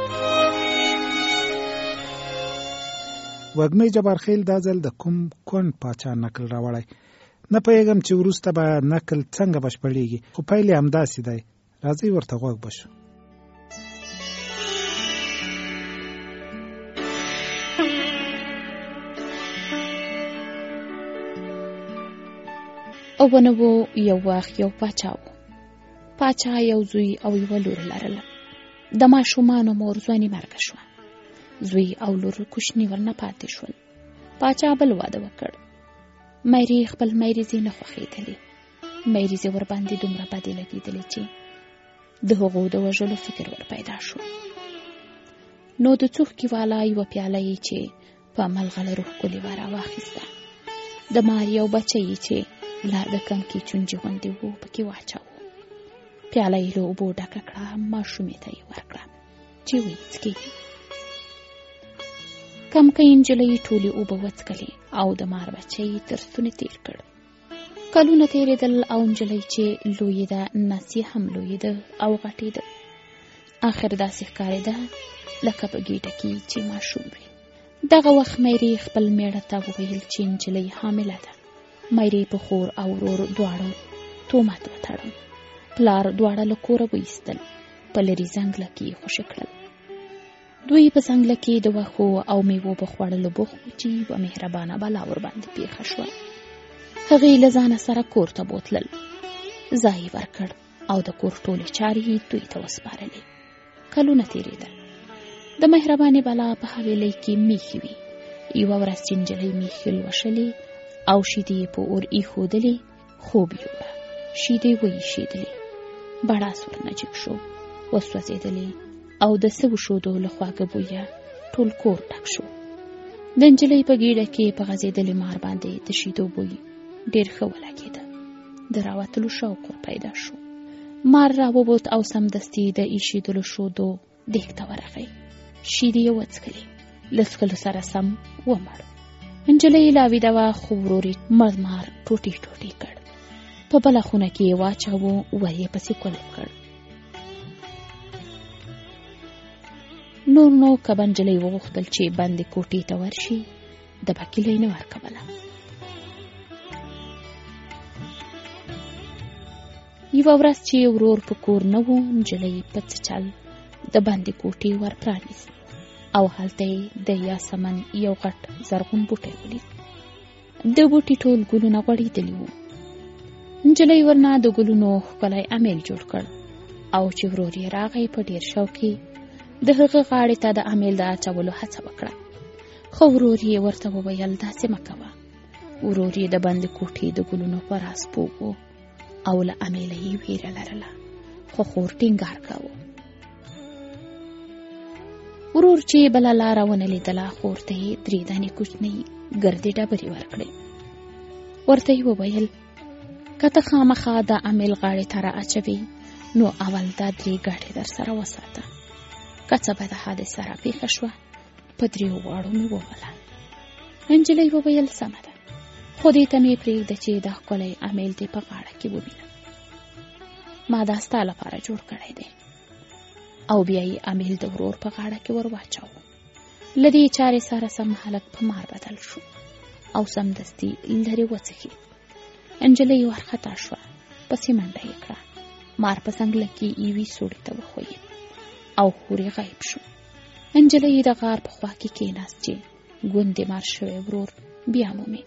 وږمې جبارخیل دا ځل د کوم کون پاچا نکل راوړی؟ نه پوهېږم چې وروسته به نکل څنګه بشپړېږي، خو پیل یې همداسې دی. راځئ ورته غوږ بشو. او ونو یو وخت یو پاچا و. پاچا یو زوی او یو لور لرله. د ماشومانو مور ځواني مرګه شوه. زوی او لور کوشنی ورنه پاتې شول. پاچا بل واده وکړ. مېری خپل مېریزې نه خوښېدلې. مېریزې ور باندې دومره بدې لګېدلې چې د هغو د وژلو فکر ور پیدا شو. نو د څوښکي والا یوه پیاله یې چې په ملغلرو ښکلې وه راواخیسته. د مار یو بچی یې چې لا د کمکې چونجې غوندې و پکې واچاوه. پیاله یې له اوبو ډکه کړه، ماشومې ته یې ورکړه چې ویې څښي. کمکۍ نجلۍ ټولې اوبه وڅښلې او د مار بچی تر ستونې تېر کړ. کلونه تېرېدل او نجلۍ چې لویېده نس یې هم لویېده او غټېده. آخر داسې ښکارېده لکه په ګېډه کې چې ماشوم وي. دغه وخت مېرې خپل مېړه ته وویل چې نجلۍ حامله ده. مېرې په خور او ورور دواړو تهمت وتړل. پلار دواړه له کوره وایستل، په لرې ځنګله کې یې خوشې کړل. دوی په ځنګله کې د وښو او میوو په خوړلو بوخت وو چې یوه مهربانه بلا ورباندې پېښه شوه. هغې له ځانه سره کور ته بوتلل. ځای یې ورکړ او د کور ټولې چارې یې دوی ته وسپارلې. کلونه تېرېدل. د مهربانې بلا په حویلۍ کې میښې وي. یوه ورځ چې نجلۍ میښې لوشلې او شیدې یې په اور ایښودلې، خوب یوړه. شیدې وایشېدلې. بړاس ورنه جګ شو، وسوځېدلې او د سوو شودو له خواږه بویه ټول کور ډک شو. د نجلۍ په ګېډه کې په غځېدلې مار باندې د شیدو بوی ډېر ښه ولګېده. د راوتلو شوق ور پیدا شو. مار راووت او سمدستي د ایشېدلو شودو دیګ ته ورغی. شیدې یې وڅښلې. له څښلو سره سم ومړ. نجلۍ لا ویده وه، خو ورور یې مړ مار ټوټې ټوټې کړ. په بله خونه کې یې واچاوه، ور یې پسې کولپ کړ. نور نو کبه نجلۍ وغوښتل چې بندې کوټې ته ورشي، د بکیلۍ نه ورکوله. یوه ورځ چې ورور په کور نه و، نجلۍ په څه چل د بندې کوټې ور پرانیست او هلته یې د یاسمن یو غټ زرغون بوټی ولید. د بوټي ټول ګلونه غوړېدلي وو. نجلۍ ورنه د ګلونو ښکلی امیل جوړ کړ او چې ورور یې راغی په ډېر شوق یې د هغه غاړې ته د امیل د اچولو هڅه وکړه. خو ورور یې ورته وویل داسې مه کوه. ورور یې د بندې کوټې د ګلونو په راز پوه و او له امیله یې ویره لرله، خو خور ټینګار کاوه. ورور چې بله لاره ونه لیدله خور ته یې درې دانې کوچنۍ ګردې ډبرې ورکړې. ورته یې وویل که ته خامخا د امیل غاړې ته را اچوي نو اول دا درې ګاډې در سره وساته. که څه بده حادثه را پېښه شوه په دریو غاړو مې ووله. نجلۍ وویل سمه ده، خو دې ته مې پرېږده چې دا ښکلی امیل دې په غاړه کې ووینم. ما دا ستا لپاره جوړ کړی دی. او بیا یې امیل د ورور په غاړه کې ور واچاوه. له دې چارې سره سم هلک په مار بدل شو او سمدستي لرې وڅښي. نجلۍ ورخطا شوه، پسې منډه یې کړه. مار په څنګله کې یوې سوړې ته وښویېد او خور یې غایب شو. نجلۍ د غار په خوا کې کېناست چې ګوندې مار شوی ورور بیا مومي.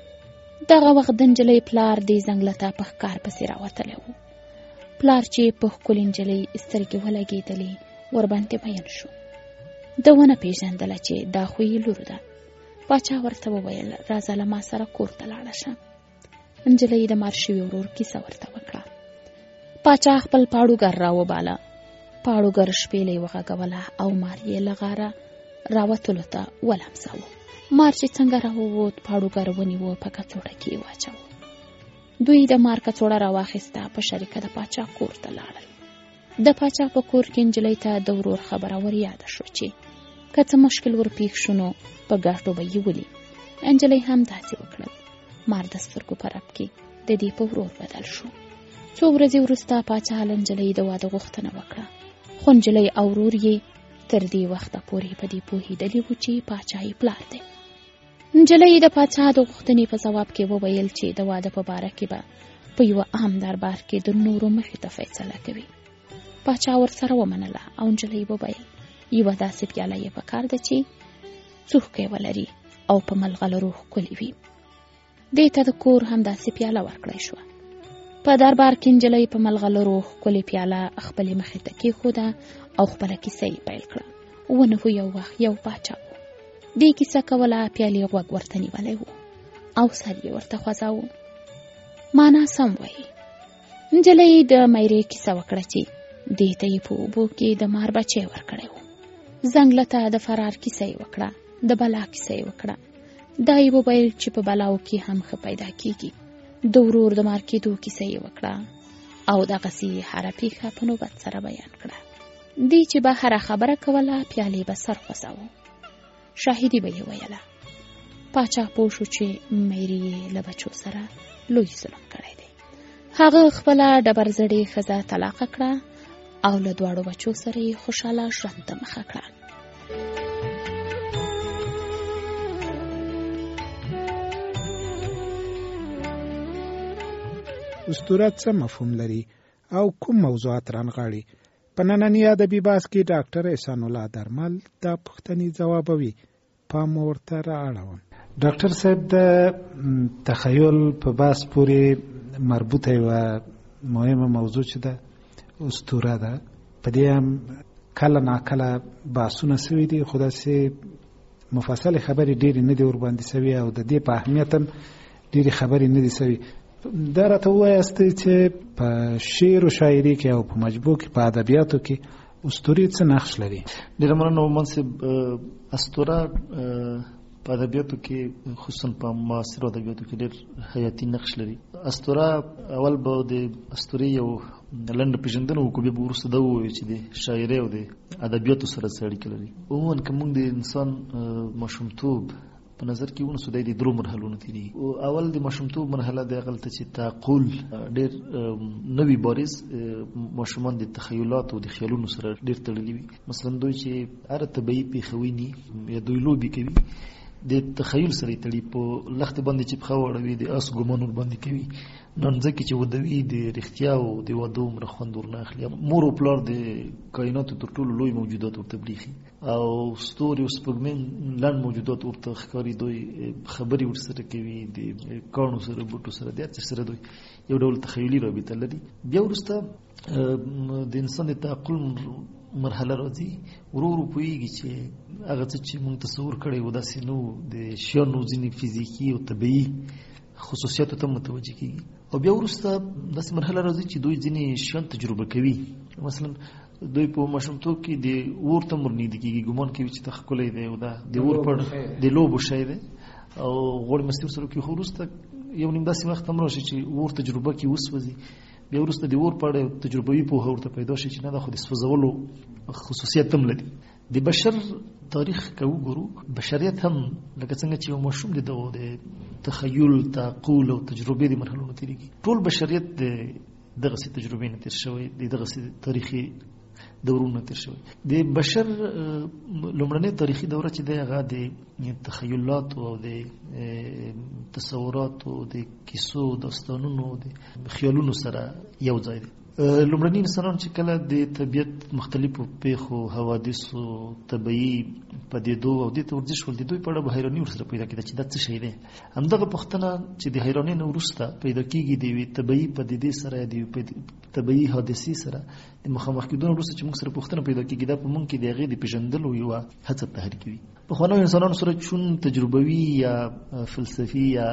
دغه وخت د نجلۍ پلار دې ځنګله ته په ښکار پسې راوتلی و. پلار چې په ښکلې نجلۍ سترګې ولګېدلې ورباندې مین شو. ده ونه پېژندله چې دا خو یې لور ده. باچا ورته وویل راځه له ما سره کور ته لاړه شه. نجلۍ د مار شوي ورور کیسه ورته وکړه. باچا خپل پاړوګر راوباله. پاړوګر شپېلۍ وغږوله او مار یې له غاره راوتلو ته ولمساوه. مار چې څنګه راووت پاړوګر ونیوه په کڅوړه کې یې واچاوه. دوی د مار کڅوړه راواخیسته، په شریکه د پاچا کور ته لاړل. د پاچا په کور کې نجلۍ ته د ورور خبره ور یاده شو چې که څه مشکل ور پیښ شو نو په ګاټو به یې ولي. نجلۍ هم داسې وکړل. مار د سترګو په رپ کې د دې په ورور بدل شو. څو ورځې وروسته پاچا له نجلۍ د واده غوښتنه وکړه، خو نجلۍ او ورور یې تر دې وخته پورې په دې پوهېدلي وو چې پاچا یې پلار دی. نجلۍ د پاچا د غوښتنې په ځواب کې وویل چې د واده په باره کې به په یوه عام دربار کې د نورو مخې ته فیصله کوي. پاچا ورسره ومنله او نجلۍ وویل یوه داسې پیاله یې پکار ده چې څوښکی ولري او په ملغلرو ښکلې وي. دې ته د کور همداسې پیاله ورکړی شوه. په دربار کې نجلۍ په ملغلرو ښکلې پیاله خپلې مخې ته کېښوده او خپله کیسه یې پیل کړه. ونه خو یو وخت یو پاچا و. دې کیسه کوله، پیالې غوږ ورته نیولی و او سر یې ورته خوځاوه. معنا سم وایي. نجلۍ د میرې کیسه وکړه چې دې ته یې په اوبو کې د مار بچی ورکړی و. ځنګله ته د فرار کیسه یې وکړه، د بلا کیسه یې وکړه. دا یې وویل چې په بلاو کې هم ښه پیدا کېږي. د ورور د مار کېدو کیسه یې وکړه او دغسې هره پېښه په نوبت سره بیان کړه. دې چې به هره خبره کوله پیالې به سر خوځاوه، شاهدي به یې ویله. پاچا پوه شو چې میرې یې له بچو سره لوی ظلم کړی دی. هغه خپله ډبرزړې ښځه طلاقه کړه او له دواړو بچو سره یې خوشحاله ژوند ته مخه کړه. اسطوره څه مفهوم لري او کوم موضوعات رانغاړي؟ په ننني ادبي بحث کې ډاکټر احسان الله درمل دا پوښتنې ځوابوي. پام ورته رااړوم. ډاکټر صاحب د تخیل په بحث پورې مربوطه یوه مهمه موضوع چې ده اسطوره ده. په دې هم کله ناکله بحثونه سوي دي، خو داسې مفصلې خبرې ډېرې نه دي ورباندې سوي او د دې په اهمیت هم ډېرې خبرې نه دي سوي. دا راته ووایاستئ چې په شعر و شاعري کې او په مجبور کې په ادبیاتو کې اسطورې څه نقش لري؟ ډېره مننه منصب. اسطوره په ادبیاتو کې خصوصا په معاصرو ادبیاتو کې ډېر حیاتي نقش لري. اسطوره اول به د اسطورې یو لنډه پېژندنه وکړو، بیا به وروسته دا ووایو چې د شاعرۍ او د ادبیاتو سره څه اړیکه لري. عموما که موږ د انسان ماشومتوب په نظر کې ونیسو، دی د درو مرحلو نه تېرېږي. اول د ماشومتوب مرحله دی، هغلته چې تعقل ډېر نوي بارز ماشومان د تخیلاتو او د خیالونو سره ډېر تړلي وي. مثلا دوی چې هره طبیعي پېښه ویني یا دوی لوبې کوي د تخیل سره یې تړي. په لښتې باندې چې پښه واړوي د اس ګمان ورباندې کوي. نانځکې چې ودوي د رښتیا او د واده عمره خوند ورنه اخلي. مور او پلار د کائناتو تر ټولو لوی موجودات ورته برېښي او ستوري او سپوږمۍ لنډ موجودات ورته ښکاري. دوی خبرې ورسره کوي، د کاڼو سره بوټو سره د هر څه سره دوی یو ډول تخیلي رابطه لري. بیا وروسته د انسان د تعقل مرحله راځي. ورو ورو پوهېږي چې هغه څه چې موږ تصور کړی و داسې نه و. د شیانو ځینې فزیکي او طبیعي خصوصیاتو ته متوجه کېږي. او بیا وروسته داسې مرحله راځي چې دوی ځینې شیان تجربه کوي. مثلا دوی په ماشومتوب کې د اور ته مرنیدي کېږي، ګمان کوي چې ته ښکلی دی او دا د اور پړ د لوبو شی دی او غوړې مستي ورسره کوي. خو وروسته یو نیم داسې وخت هم راشي چې اور تجربه کې وسوځي، بیا وروسته د اور په اړه تجربوي پوهه ورته پیدا شي چې نه دا خو د سوځولو خصوصیت هم لري. د بشر تاریخ که وګورو، بشریت هم لکه څنګه چې یو ماشوم د دغه د تخیل، تعقل او تجربې د مرحلو نه تېرېږي، ټول بشریت د دغسې تجربې نه تېر شوی، د دغسې تاریخي دورونه تېر شوی. د بشر لومړنۍ تاریخي دوره چې دی هغه د تخیلاتو او د تصوراتو، د کیسو، داستانونو، د خیالونو سره یو ځای دی. لومړني انسانان چې کله د طبیعت مختلفو پیښو، حوادثو، طبیعي پدیدو او دې ته ورځي شول، د دوی په اړه به حیراني ورسره پیدا کېده چې دا څه شی دی. همدغه پوښتنه چې د حیرانۍ نه وروسته پیدا کېږي د یوې طبیعي پدیدې سره، د یوې طبیعي حادثې سره د مخامخ کېدو نه وروسته چې موږ سره پوښتنه پیدا کېږي، دا په موږ کې د هغې د پېژندلو یوه هڅه تحریکوي. پخوانیو انسانانو سره چون تجربوي یا فلسفي یا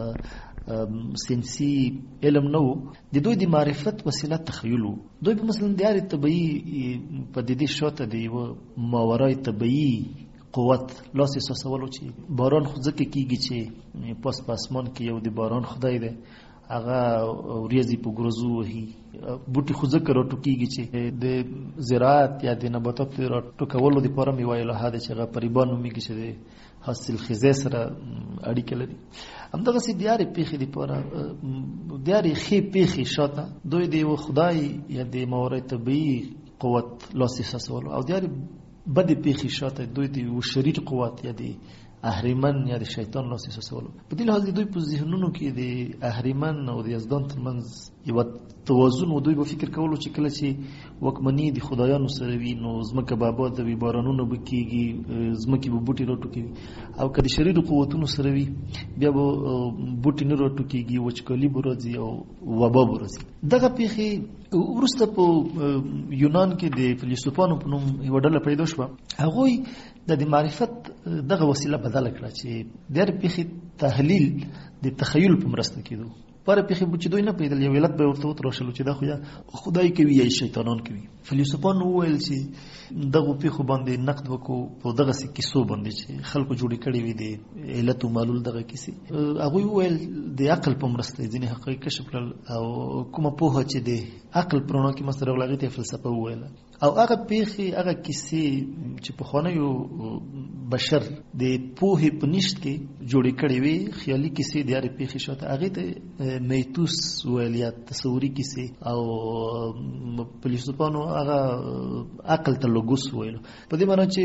ساینسي علم نه و، د دوی د معرفت وسیله تخیل و. دوی په مثلا د هرې طبیعي پدیدې شاته د یوه ماورای طبیعي قوت لاس احساسولو چې باران خو ځکه کېږي چې پاس په اسمان کې یو د باران خدای دی، هغه ورېځې په ګروزو وهي، بوټي خو ځکه راټوکېږي چې د زراعت یا د نباتاتو د راټوکولو دپاره مې یوه الهه ده چې هغه پریبان نومېږي چې د حاصل خیزۍ سره اړیکه لري. همدغسې د هرې پېښې دپاره، د هرې ښې پېښې شاته دوی د یوه خدای یا د ماورای طبیعي قوت لاس احساسولو، او د هرې بدې پېښې شاته دوی د یوه شریر قوت یا د اهریمن یا د شیطان لاس احساسولو. په دې لحاظ د دوی په ذهنونو کې د اهریمن او د یزدان ترمنځ یوه توازن و. دوی به فکر کولو چې کله چې واکمني د خدایانو سره وي نو ځمکه به آباده وي، بارانونه به کېږي، ځمکې به بوټي راټوکوي، او که د شریرو قوتونو سره وي بیا به بوټي نه راټوکېږي، وچکالي به راځي او وبا به راځي. دغه پېښې وروسته په یونان کې د فیلسوفانو په نوم یوه ډله پیدا شوه. هغوی د د معرفت دغه وسیله بدله کړه چې د هرې پېښې تحلیل د تخیل په مرسته کېدو. په هره پېښې چې دوی نه پوهېدل، یو علت به ورته وتراشلو چې دا خو یا خدای کوي یا شیطانان کوي. فیلسوفانو وویل چې دغو پېښو باندې نقد وکړو په دغسې کیسو باندې چې خلکو جوړې کړې وي د علت و معلول دغه کیسې. هغوی وویل د عقل په مرسته ځینې حقایق کشف کړل، او کومه پوهه چې د عقل په رڼا کې منځته راغله هغې ته یې فلسفه وویله. او هغه پیښې، هغه کیسې چې پخوانیو بشر د پوهې په نشت کې جوړې کړې وې، خیالي کیسې د هرې پیښې شاته، هغې ته میتوس ویل یا تصوري کیسې، او فیلسوفانو هغه عقل ته لوګوس ویلو. په دې معنی چې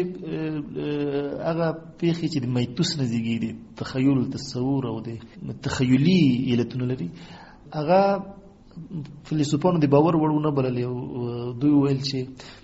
هغه پیښې چې د میتوس نه زېږي، د تخیل، تصور او د تخیلي علتونه لري، هغه فیلسوفانو د باور وړ ونه بللې. او دوی ویل چې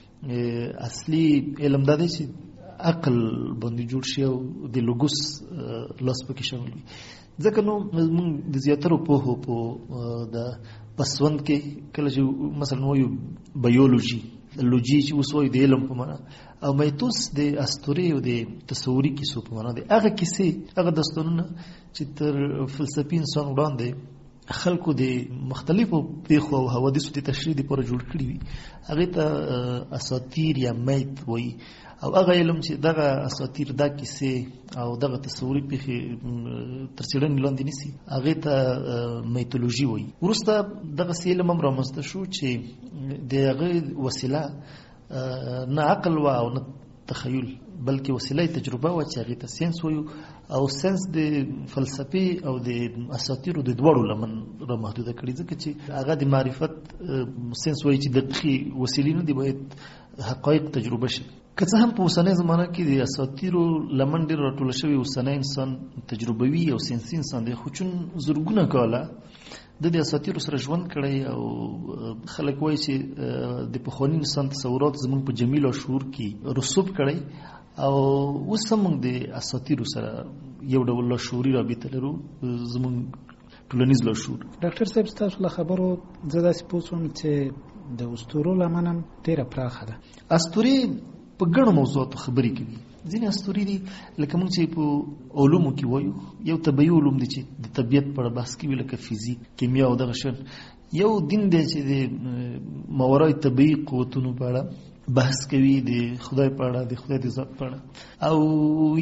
اصلي علم دا دی چې عقل باندې جوړ شي او د لوګوس لاس پکې شامل وي. ځکه نو موږ د زیاترو پوهو په د پسوند کې کله چې مثلا وایو بیولوژي، لوجي چې اوس وایو د علم په معنا، او میتوس د اسطورې او د تصوري کیسو په معنا دی. هغه کیسې، هغه داستانونه چې تر فلسفي انسان وړاندې خلکو د مختلفو پیښو او حوادثو د تشریح لپاره جوړ کړي وي، هغې ته اساطیر یا میت وایي. او هغه علم چې دغه اساطیر، دا کیسې او دغه تصوري پیښې تر څېړنې لاندې نیسي، هغې ته میتولوژي وایي. وروسته دغسې علم هم رامنځته شو چې د هغې وسیله نه عقل وه او نه تخیل، بلکې وسیله تجربه وه چې هغې ته ساینس وایو. او ساینس د فلسفې او د اساطیرو د دواړو لمن را محدوده کړي، ځکه چې هغه د معرفت ساینس وایي چې دقیقې وسیلې نه دي، باید حقایق تجربه شي. که څه هم په اوسنۍ زمانه کې د اساطیرو لمن ډېر راټوله شوې، اوسنی انسان تجربوي او ساینسي انسان دی، خو چون زرګونه کاله د دې اساطیرو سره ژوند کړی، او خلک وایي چې د پخواني انسان تصورات زموږ په جمیل او شعور کې رسوب کړی، او اوس هم موږ د اساطیرو سره یو ډول لاشعوري رابطه لرو، زموږ ټولنیز لاشعور. ډاکټر صاحب، ستاسو له خبرو زه داسې پوه شوم چې د اسطورو لمن هم ډېره پراخه ده. اسطورې په ګڼو موضوعاتو خبرې کوي. ځینې اسطورې دي لکه موږ چې په علومو کې وایو، یو طبیعي علوم دي چې د طبیعت په اړه بحث کوي، لکه فزیک، کیمیا او دغه شیان. یو دین دی چې د ماورای طبیعي قوتونو په اړه بحث کوي د خدای په اړه، د خدای د ذات په اړه، او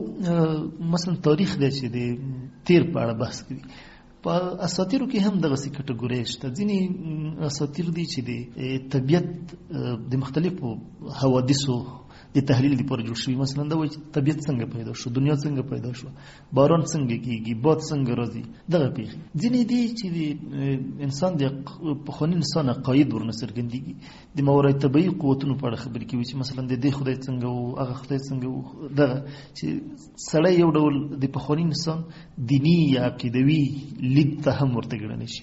یو مثلا تاریخ دی چې د تیر په اړه بحث کوي. په اساطیرو کې هم دغه څه کټګورۍ شته. ځینې اساطیر دي چې د طبیعت د مختلفو حوادثو د تحلیل لپاره جوړ شوي. مثلا دا وایي چې طبیعت څنګه پیدا شو، دنیا څنګه پیدا شو، باران څنګه کیږي، باد څنګه راځي، دغه پیښې. ځینې دي چې د انسان د پخواني انسان عقاید ورنه څرګندېږي، د ماورای طبیعي قوتونو په اړه خبرې کوي چې مثلا د دې خدای څنګه و، هغه خدای څنګه و، دغه چې سړی یو ډول د پخواني انسان دینی یا عقیدوي لید ته هم ورته ګڼلی شي.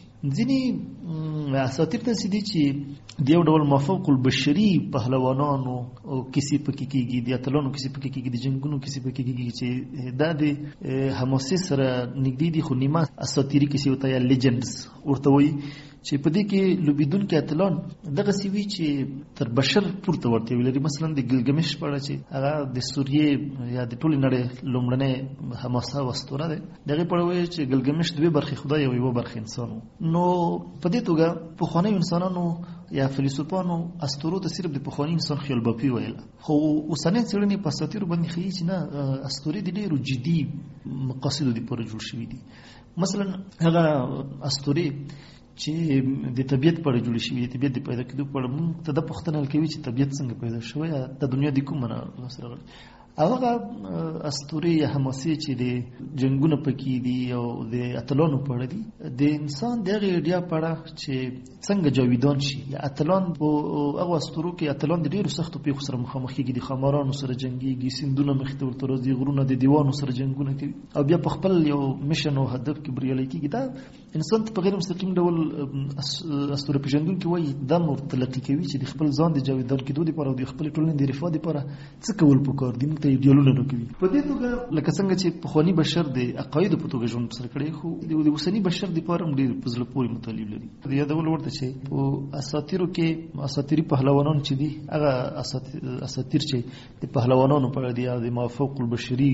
ځینې اساطیر داسې دي چې د یو ډول مافوق البشري پهلوانانو او کیسې پکې کېږي، د اتلانو کیسې پکې کېږي، د جنګونو کیسې پکې کېږي چې دا د حماسې سره نږدې دي، خو نیمه اساطیري کیسې ورته یا لیجنډز ورته وایي، چې په دې کې لوبېدونکي اتلان دغسې وي چې تر بشر پورته ورته لري. مثلا د ګلګمش په اړه چې هغه د سوریې یا د ټولې نړۍ لومړنی حماسه او اسطوره دی، د هغې په اړه وایي چې ګلګمش دوې برخې خدای او یوه برخې انسان و. نو په دې توګه پخوانیو انسانانو یا فیلسوفانو اسطورو ته صرف د پخواني انسان خیال باپي ویله، خو اوسنۍ څېړنې په اساطیرو باندې ښیي چې نه، اسطورې د ډېرو جدي مقاصدو دپاره جوړ شوي دي. مثلا هغه اسطورې چې د طبیعت په اړه جوړې شوي دي، طبیعت د پیدا کېدو په اړه موږ ته دا پوښتنه حل کوي چې طبیعت څنګه پیدا شوی، د دنیا د کومه نه سره غلي. او هغه اسطورې یا حماسې چې د جنګونه پکې دي او د اتلانو په اړه دي، د انسان د هغې ایډیا په اړه چې څنګه جاویدان شي. یا اتلان په هغو اسطورو کې اتلان د ډېرو سختو پیښو سره مخامخ کېږي، د ښامارانو سره جنګېږي، سیندونه مخې ته ورته راځي، غرونه د دیوانو سره جنګونه کوي، او بیا په خپل یو میشن او هدف کې بریالی کېږي. دا انسان ته په غیر مستقیم ډول اسطوره پېژندونکي وایي دا مرتلقي کوي چې د خپل ځان د جاویدان کېدو دپاره او د خپلې ټولنې د رفاه دپاره څه کول پکار دي، موږ ته ایډیالونه نه کوي. په دې توګه لکه څنګه چې پخواني بشر د عقایدو په توګه ژوند سره کړی، خو د اوسني بشر دپاره هم ډېر په زړه پورې مطالب لري. د یادولو وړ ده چې په اساطیرو کې اساطیري پهلوانان چې دي، هغه اساطیر چې د پهلوانانو په اړه دي یا د مافوق البشري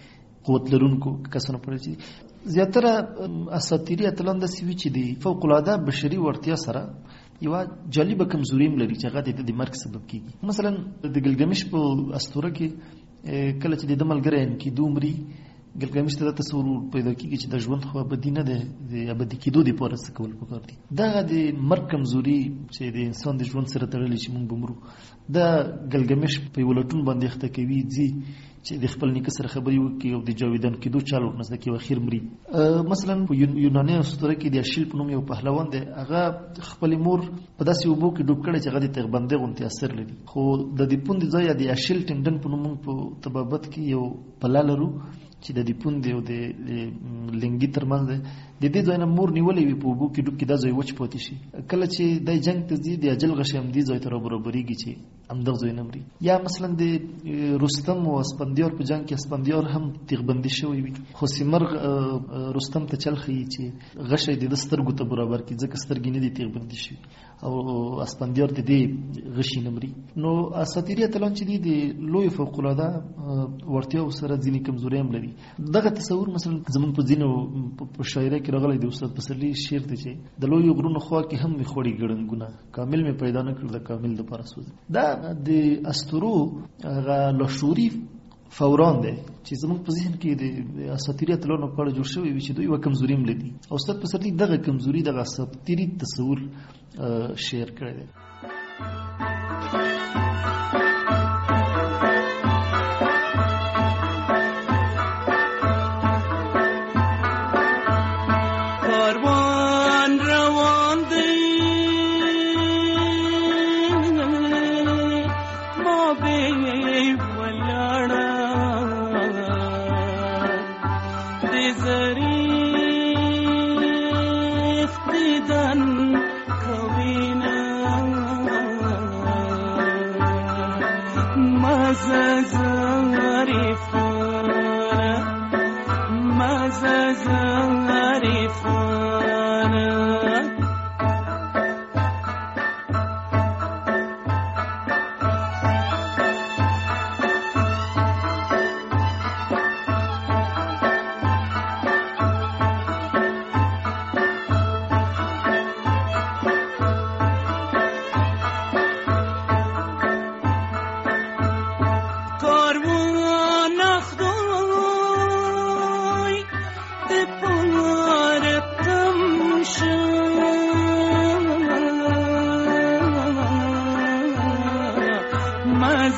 قوت لرونکو کسانو په اړه دي، زیاتره اساطیري اتلان داسې وي چې د فوق العاده بشري وړتیا سره یوه جالبه کمزوري هم لري چې هغه د مرګ سبب کېږي. مثلا د ګلګمش په اسطوره کې کله چې د ده ملګری انکیدو مري، ګلګمش ته دا تصور پیدا کېږي چې د ژوند خو ابدي نه دی، د ابدي کېدو دپاره څه کول پکار دي. دغه د مرګ کمزوري چې د انسان د ژوند سره تړلې چې موږ به مرو، دا ګلګمش په یوه لټون باندې اخته کوي، ځي چې د خپل نیکه سره خبرې وکړي او د جاویدان کېدو چال ورنه زده کړي او اخر مري. مثلا په یوناني اسطوره کې د اشیل په نوم یو پهلوان دی، هغه خپلې مور په داسې اوبو کې ډوب کړی چې هغه د تیغبندۍ غوندې اثر لري. خو د دې پوندې ځای یا د اشیل ټنډن په نوم په طبابت کې یو پله لرو چې د دې پوندې او د لنګي ترمنځ دی، د دې ځای نه مور نیولې وي په اوبو کې ډوب کې دا ځای وچ پاتې شي. کله چې دی جنګ ته ځي، د اجل غشی همدې ځای ته رابرابرېږي چې همدغه ځای نه مري. یا مثلا د رستم او اسپندیار په جنګ کې اسپندیار هم تیغبندي شوی وي، خو سیمرغ رستم ته چل ښیي چې غشی د ده سترګو ته برابر کړي، ځکه سترګې نه دي تیغبندي شوي او اسپندیار د دې غشي نه مري. نو اساطیري اتلان چې دي د لویو فوق العاده وړتیاو سره ځینې کمزورۍ هم لري. دغه تصور مثلا زمونږ په ځینو په شاعرۍ کې راغلی د استاد پسرلي شعر دی چې د لویو غرونو خوا کې هم مې خوړي ګړنګونه، کامل مې پیدا نه کړ د کامل دپاره سوځي. دا د اسطورو هغه لاشعوري فوران دی چې زمونږ په ذهن کې د اساطیري اتلانو په اړه جوړ شوی وي چې دوی یوه کمزوري هم لري، او استاد پسرلي دغه کمزوري دغه اساطیري تصور شعر کړی دی. Zarif didan kawina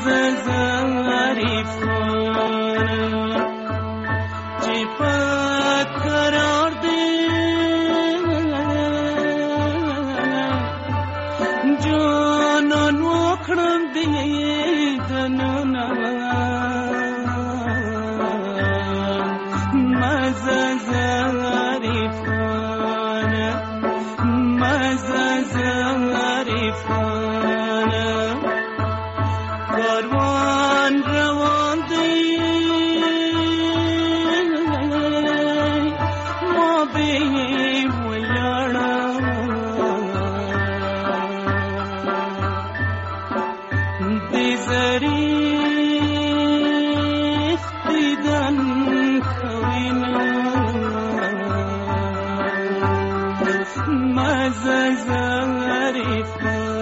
مزه ظریف